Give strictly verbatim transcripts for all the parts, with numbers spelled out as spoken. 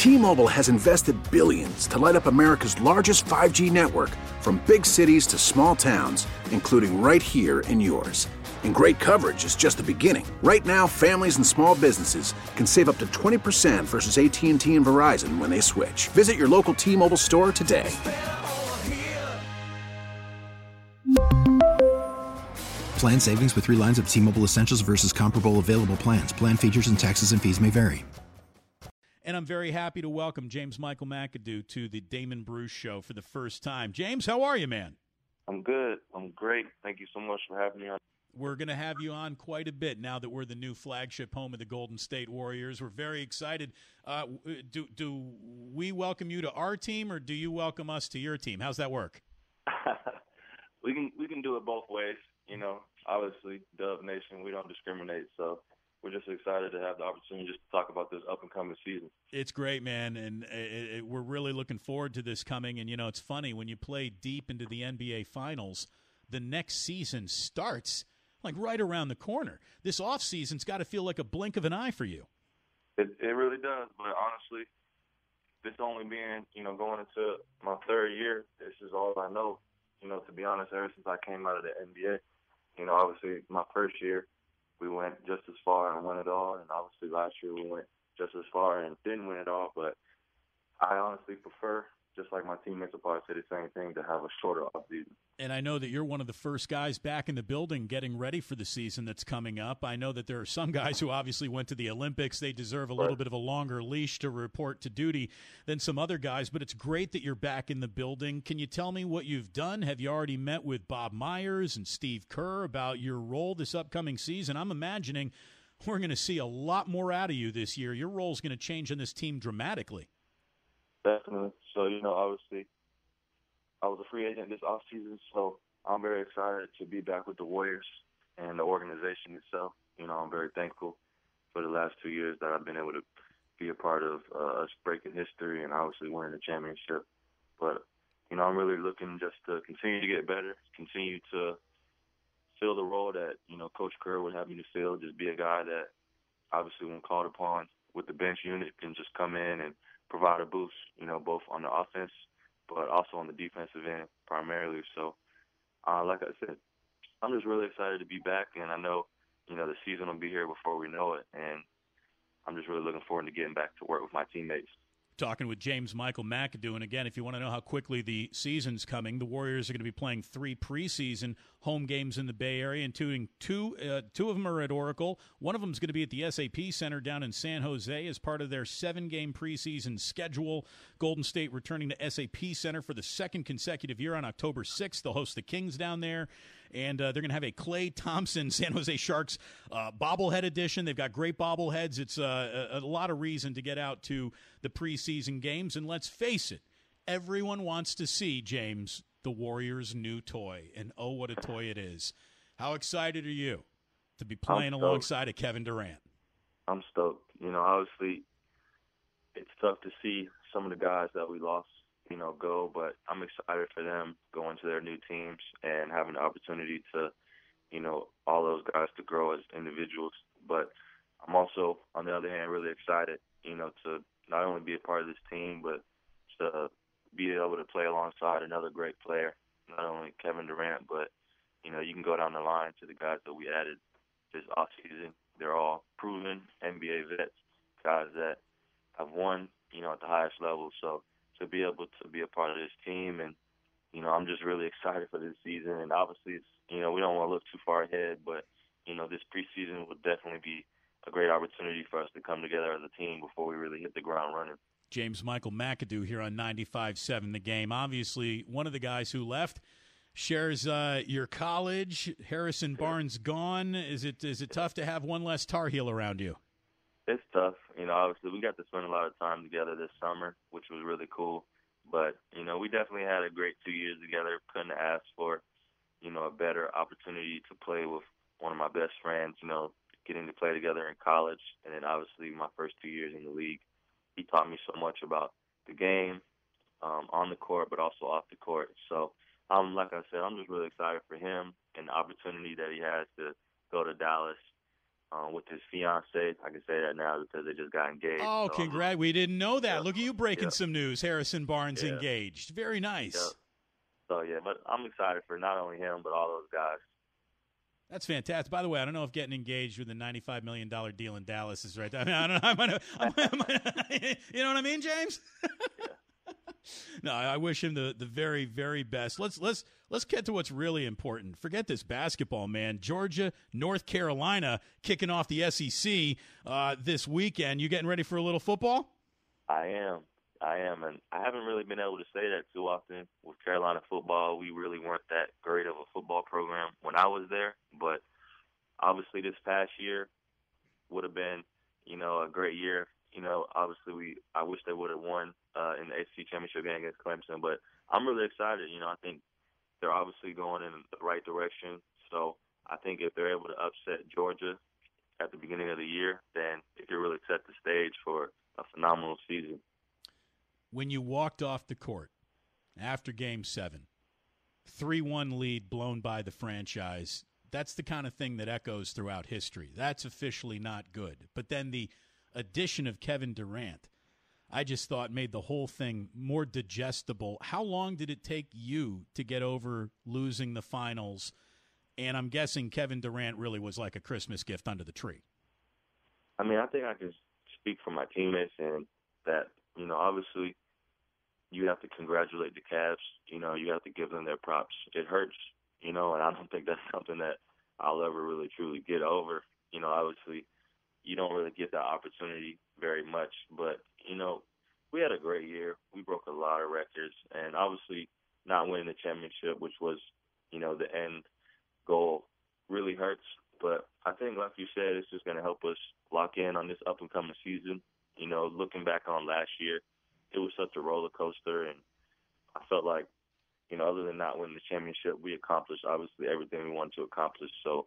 T-Mobile has invested billions to light up America's largest five G network, from big cities to small towns, including right here in yours. And great coverage is just the beginning. Right now, families and small businesses can save up to twenty percent versus A T and T and Verizon when they switch. Visit your local T-Mobile store today. Plan savings with three lines of T-Mobile Essentials versus comparable available plans. Plan features and taxes and fees may vary. And I'm very happy to welcome James Michael McAdoo to the Damon Bruce Show for the first time. James, how are you, man? I'm good. I'm great. Thank you so much for having me on. We're going to have you on quite a bit now that we're the new flagship home of the Golden State Warriors. We're very excited. Uh, do do we welcome you to our team, or do you welcome us to your team? How's that work? we can we can do it both ways. You know, obviously, Dub Nation, we don't discriminate, so we're just excited to have the opportunity just to talk about this up-and-coming season. It's great, man, and it, it, we're really looking forward to this coming. And, you know, it's funny, when you play deep into the N B A Finals, the next season starts – like right around the corner. This offseason's got to feel like a blink of an eye for you. It it really does, but honestly, this only being, you know, going into my third year, this is all I know. You know, to be honest, ever since I came out of the N B A, you know, obviously my first year, we went just as far and won it all, and obviously last year we went just as far and didn't win it all, but I honestly prefer, just like my teammates will probably say the same thing, to have a shorter offseason. And I know that you're one of the first guys back in the building getting ready for the season that's coming up. I know that there are some guys who obviously went to the Olympics. They deserve a little bit of a longer leash to report to duty than some other guys, but it's great that you're back in the building. Can you tell me what you've done? Have you already met with Bob Myers and Steve Kerr about your role this upcoming season? I'm imagining we're going to see a lot more out of you this year. Your role's going to change in this team dramatically. Definitely. So, you know, obviously, I was a free agent this offseason, so I'm very excited to be back with the Warriors and the organization itself. You know, I'm very thankful for the last two years that I've been able to be a part of uh, us breaking history and obviously winning the championship. But, you know, I'm really looking just to continue to get better, continue to fill the role that, you know, Coach Kerr would have me to fill, just be a guy that obviously when called upon with the bench unit can just come in and provide a boost, you know, both on the offense but also on the defensive end primarily. So, uh, like I said, I'm just really excited to be back, and I know, you know, the season will be here before we know it, and I'm just really looking forward to getting back to work with my teammates. Talking with James Michael McAdoo, and again, if you want to know how quickly the season's coming, the Warriors are going to be playing three preseason home games in the Bay Area, including two. Uh, two of them are at Oracle. One of them is going to be at the S A P Center down in San Jose as part of their seven-game preseason schedule. Golden State returning to S A P Center for the second consecutive year on October sixth. They'll host the Kings down there. And uh, they're going to have a Klay Thompson San Jose Sharks uh, bobblehead edition. They've got great bobbleheads. It's uh, a, a lot of reason to get out to the preseason games. And let's face it, everyone wants to see, James, the Warriors' new toy. And oh, what a toy it is. How excited are you to be playing alongside of Kevin Durant? I'm stoked. You know, obviously, it's tough to see some of the guys that we lost, you know, go, but I'm excited for them going to their new teams and having the opportunity to, you know, all those guys to grow as individuals. But I'm also, on the other hand, really excited, you know, to not only be a part of this team, but to be able to play alongside another great player, not only Kevin Durant, but, you know, you can go down the line to the guys that we added this offseason. They're all proven N B A vets, guys that have won, you know, at the highest level. So to be able to be a part of this team, and, you know, I'm just really excited for this season. And obviously, it's, you know, we don't want to look too far ahead, but, you know, this preseason will definitely be a great opportunity for us to come together as a team before we really hit the ground running. James Michael McAdoo here on ninety-five seven The Game. Obviously, one of the guys who left shares uh, your college. Harrison Barnes gone. Is it is it tough to have one less Tar Heel around you? It's tough. You know, obviously we got to spend a lot of time together this summer, which was really cool. But, you know, we definitely had a great two years together. Couldn't ask for, you know, a better opportunity to play with one of my best friends, you know, getting to play together in college. And then obviously my first two years in the league, he taught me so much about the game um, on the court, but also off the court. So, um, like I said, I'm just really excited for him and the opportunity that he has to go to Dallas. um, with his fiance. I can say that now because they just got engaged. Oh, so congrats. We didn't know that. Yeah. Look at you breaking Yeah. some news. Harrison Barnes Yeah. engaged. Very nice. Yeah. So, yeah, but I'm excited for not only him but all those guys. That's fantastic. By the way, I don't know if getting engaged with a ninety-five million dollars deal in Dallas is right. I mean, I don't know. I might, I might, you know what I mean, James? No, I wish him the, the very, very best. Let's let's let's get to what's really important. Forget this basketball, man. Georgia, North Carolina kicking off the S E C uh, this weekend. You getting ready for a little football? I am. I am, and I haven't really been able to say that too often with Carolina football. We really weren't that great of a football program when I was there, but obviously this past year would have been, you know, a great year. You know, obviously we I wish they would have won uh, in the A C C championship game against Clemson, but I'm really excited. You know, I think they're obviously going in the right direction. So I think if they're able to upset Georgia at the beginning of the year, then it could really set the stage for a phenomenal season. When you walked off the court after Game seven, three one lead blown by the franchise, that's the kind of thing that echoes throughout history. That's officially not good. But then the addition of Kevin Durant, I just thought made the whole thing more digestible. How long did it take you to get over losing the finals? And I'm guessing Kevin Durant really was like a Christmas gift under the tree. I mean, I think I can speak for my teammates and that, you know, obviously you have to congratulate the Cavs. You know, you have to give them their props. It hurts, you know, and I don't think that's something that I'll ever really truly get over. You know, obviously you don't really get that opportunity very much. But, you know, we had a great year. We broke a lot of records. And obviously not winning the championship, which was, you know, the end goal, really hurts. But I think, like you said, it's just going to help us lock in on this up-and-coming season. You know, looking back on last year, it was such a roller coaster. And I felt like, you know, other than not winning the championship, we accomplished, obviously, everything we wanted to accomplish. So,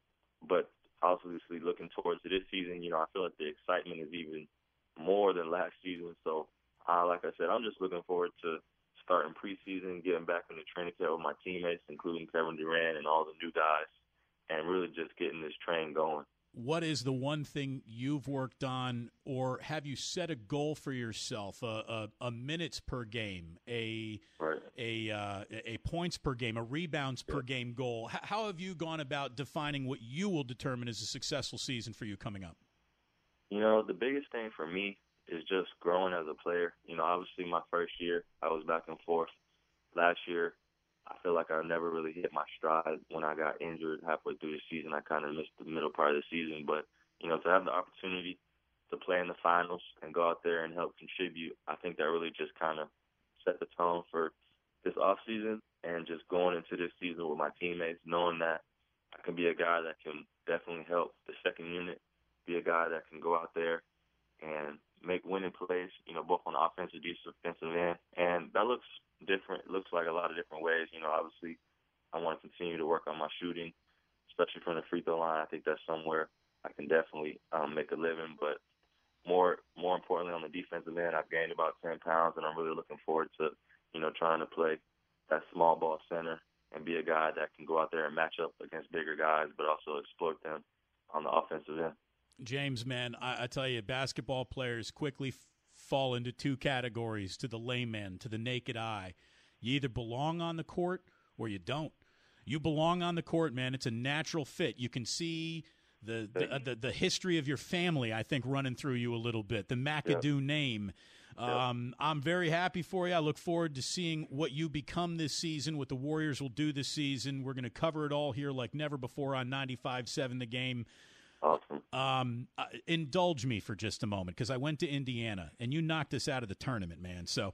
but obviously looking towards this season, you know, I feel like the excitement is even more than last season. So, uh, like I said, I'm just looking forward to starting preseason, getting back in the training camp with my teammates, including Kevin Durant and all the new guys, and really just getting this train going. What is the one thing you've worked on, or have you set a goal for yourself, a, a, a minutes per game, a right. a uh, a points per game, a rebounds yeah. per game goal? H- how have you gone about defining what you will determine as a successful season for you coming up? You know, the biggest thing for me is just growing as a player. You know, obviously my first year, I was back and forth. Last year, I feel like I never really hit my stride when I got injured halfway through the season. I kind of missed the middle part of the season. But, you know, to have the opportunity to play in the finals and go out there and help contribute, I think that really just kind of set the tone for this offseason and just going into this season with my teammates, knowing that I can be a guy that can definitely help the second unit, be a guy that can go out there and make winning plays, you know, both on the offensive and defensive end. And that looks different. It looks like a lot of different ways. You know, obviously I want to continue to work on my shooting, especially from the free throw line. I think that's somewhere I can definitely um, make a living. But more more importantly, on the defensive end, I've gained about ten pounds, and I'm really looking forward to, you know, trying to play that small ball center and be a guy that can go out there and match up against bigger guys, but also exploit them on the offensive end. James, man, I, I tell you, basketball players quickly f- fall into two categories to the layman, to the naked eye. You either belong on the court or you don't. You belong on the court, man. It's a natural fit. You can see the the, uh, the, the history of your family, I think, running through you a little bit, the McAdoo yep. name. Um, yep. I'm very happy for you. I look forward to seeing what you become this season, what the Warriors will do this season. We're going to cover it all here like never before on ninety-five seven The Game. Awesome. Um, uh, indulge me for just a moment because I went to Indiana and you knocked us out of the tournament, man. So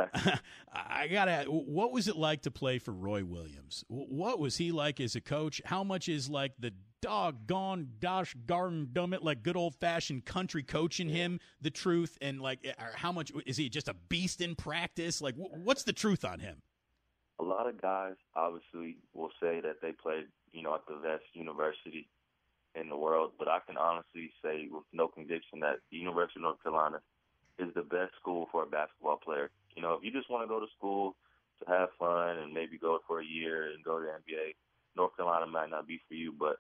I gotta. What was it like to play for Roy Williams? What was he like as a coach? How much is like the doggone gosh garden dummit like good old fashioned country coach in him the truth? And like, how much is he just a beast in practice? Like, what's the truth on him? A lot of guys obviously will say that they played, you know, at the best university in the world, but I can honestly say with no conviction that the University of North Carolina is the best school for a basketball player. You know, if you just want to go to school to have fun and maybe go for a year and go to the N B A, North Carolina might not be for you, but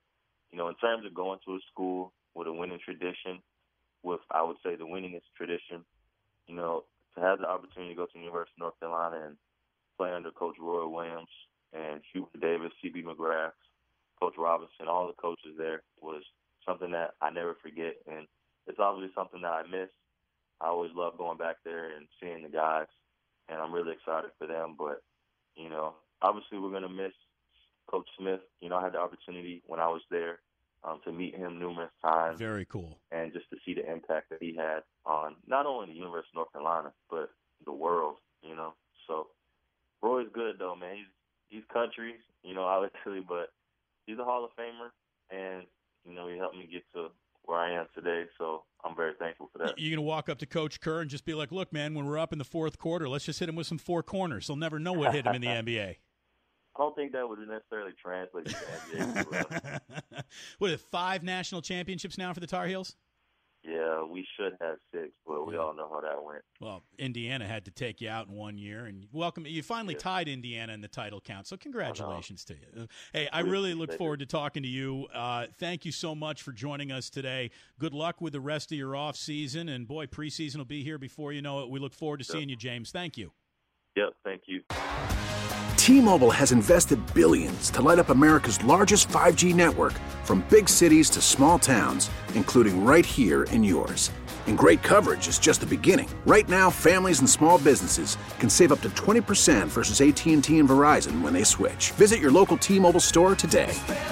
you know, in terms of going to a school with a winning tradition, with, I would say, the winningest tradition, you know, to have the opportunity to go to the University of North Carolina and play under Coach Roy Williams and Hubert Davis, C B McGrath, Coach Robinson, all the coaches there was something that I never forget. And it's obviously something that I miss. I always love going back there and seeing the guys, and I'm really excited for them. But, you know, obviously we're going to miss Coach Smith. You know, I had the opportunity when I was there um, to meet him numerous times. Very cool. And just to see the impact that he had on not only the University of North Carolina, but the world, you know. So Roy's good, though, man. He's, he's country, you know, obviously, but he's a Hall of Famer, and, you know, he helped me get to where I am today, so I'm very thankful for that. You're going to walk up to Coach Kerr and just be like, look, man, when we're up in the fourth quarter, let's just hit him with some four corners. They'll never know what hit him in the N B A. I don't think that would necessarily translate to the N B A. What, is it, five national championships now for the Tar Heels? Yeah, we should have six, but we all know how that went. Well, Indiana had to take you out in one year, and welcome. You finally yeah. tied Indiana in the title count, so congratulations to you. Hey, I really look forward to talking to you. Uh, thank you so much for joining us today. Good luck with the rest of your off season, and boy, preseason will be here before you know it. We look forward to yep. seeing you, James. Thank you. Yep, thank you. T-Mobile has invested billions to light up America's largest five G network, from big cities to small towns, including right here in yours. And great coverage is just the beginning. Right now, families and small businesses can save up to twenty percent versus A T and T and Verizon when they switch. Visit your local T-Mobile store today.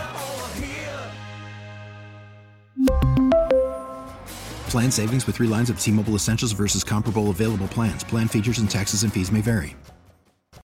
Plan savings with three lines of T-Mobile Essentials versus comparable available plans. Plan features and taxes and fees may vary.